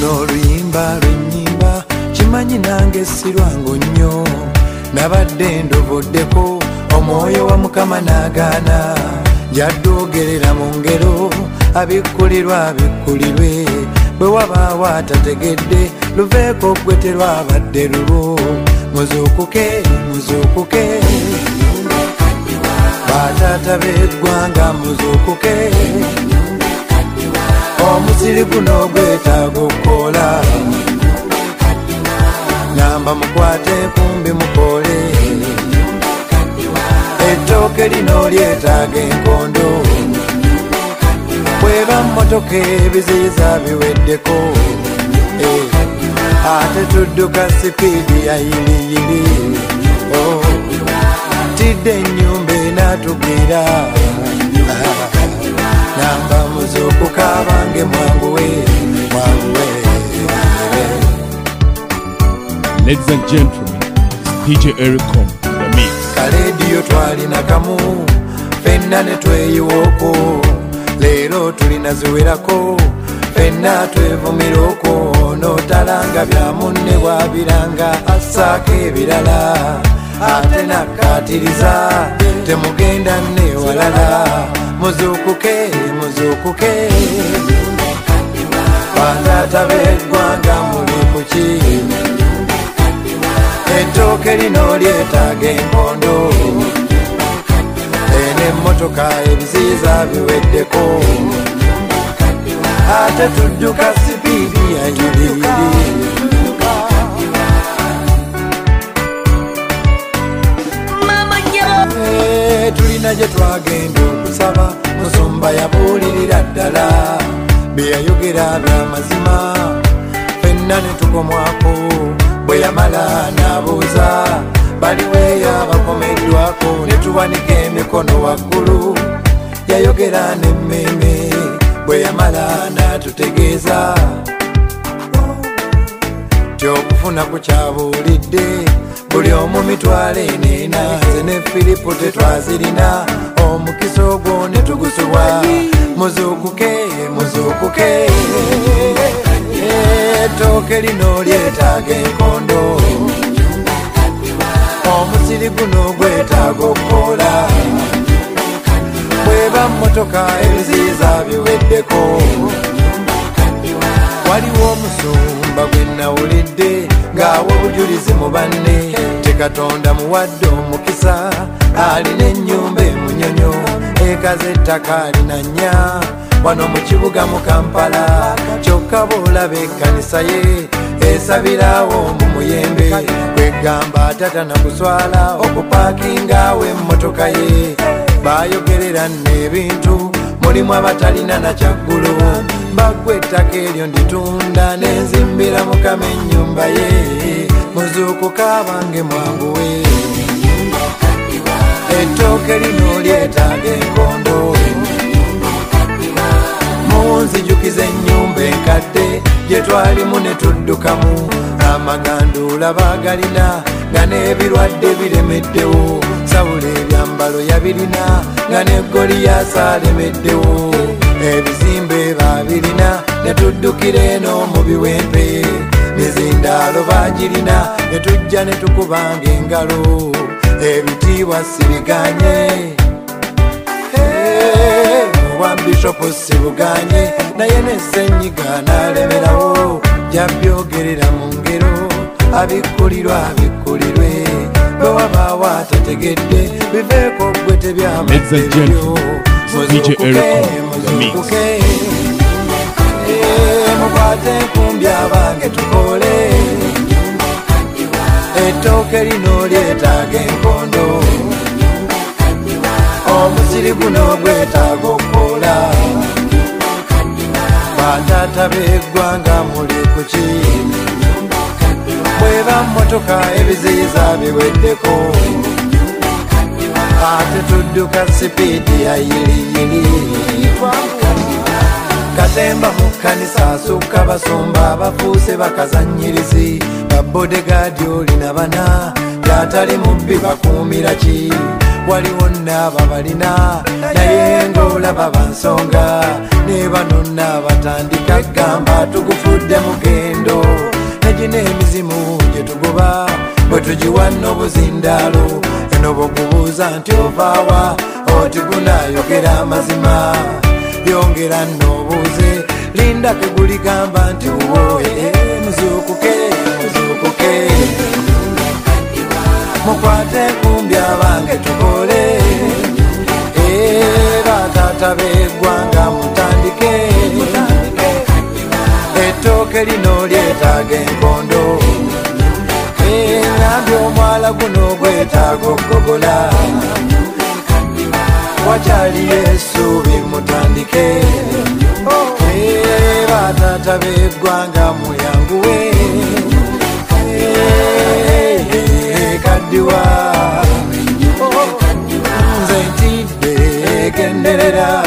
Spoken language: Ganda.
n'oluyimba lwennyimba kimanyi nange sirwangu nnyo nabadde ndoboddeko omwoyo wa Mukama n'agaana jaddogerera mu ngero abikkulirwa abikkulirwe bwe wabaawo atategedde luveeko gwe terwabadde lulwo muzuukuke muzuukuke bataata b'eggwanga muzuukuke omusiri guno gwetaaga okukola ngamba mukwate enkumbi mukole ettooke lino lyetaaga enkondo bweba mmotoka ebiziyiza biweddeko ate tudduka sipiidi ya yiriyiri tidde ennyumba enaatugwira namba muzuukuka abange mwanguwe mwanguwe. Ladies and gentlemen, it's DJ Ericom, the mix. Kalediyo twalina kamu fenna ne tweyiwooko leero tulina ziwerako fenna twevumiroko n'otalanga bya munne bwabiranga assaako ebirala ate nakkaatiriza temugenda newalala muzuukuke muzuukuke bataata b'eggwanga muli kuki ettooke lino lyetaaga enkondo n'emmotoka ebiziyiza biweddeko ate tudduka sipiidi ya yiriyiri tulina gye twagenda okusaba musumba yabuulirira ddala bye yayogera bya mazima fenna ne tukomwako bwe yamala n'abuuza baliweeyo abakomeddwako ne tuwanika emikono waggulu yayogera n'emmeme bwe yamala n'atutegeeza tyokufuna ku kyabuulidde buli omu mitwalo eneena nze ne Filipo tetwazirina omukisa ogwo ne tugusubwa muzuukuke muzuukuke ettooke lino lyetaaga enkondo omusiri guno gwetaaga okukoola bweba mmotoka ebiziyiza biweddeko waliwo omusumba gwe nawulidde ng'awa obujulizi mu banne tekatonda muwadde omukisa alina ennyumba emunyonyo ekaze ettaka alina nnya wano mu kibuga mu Kampala kyokka boolaba ekkanisa ye esabirawo mu muyembe kwegamba atatana kuswala okupaakingawo emmotoka ye bayogerera n'ebintu mulimu abatalina na kyaggulu baggwa ettaka eryo nditunda nenzimbira Mukama ennyumba ye muzuukuka abange mwanguwe ettooke lino lyetaaga enkondo munzijukiza ennyumba enkadde gye twalimu ne tuddukamu amagandula baagalina nga n'ebirwadde biremeddewo Sawulo ebyambalo yabirina nga ne Goliyaasi alemeddewo ebizimbe baabirina ne tuddukira eno mu biwempe mizindaalo baagirina ne tujja ne tukubanga engalo ebitiibwa sibiganye owa bishopu sibuganye naye n'essenyiga n'alemerawo jabyogerera mu ngero abikkulirwa abikkulirwe bwe wabaawo atategedde biveeko gwe tebyamabebyo muzuukuke mukwate enkumbi abange tukole ettooke lino lyetaaga enkondo omusiri guno gwetaaga okukoola bataata b'eggwanga muli kuki bweba mmotoka ebiziyiza biweddeko ate tudduka sipiidi ya yiriyiri katemba mu kkanisa asukka basumba abafuuse bakazanyirizi babodegaadi olina bana gyatali mubbi bakuumira ki waliwo n'aba balina naye ng'olaba bansonga ne bano n'abatandika gamba tugufudde mugenda tugiwanna obuzindaalo eno bwokubuuza nti ovaawa oti gunayogera amazima yongera nnobuuze linda teguligamba nti woye muzuukuke muzuukuke mukwate enkumbi abange tukole bataata b'eggwanga mutandike ettooke lino lyetaaga enkondo nambye omwala guno gwetaaga okugogola wakyali essuubi mutandike bataata b'eggwanga muyanguwe kaddiwa nze ntidde genderera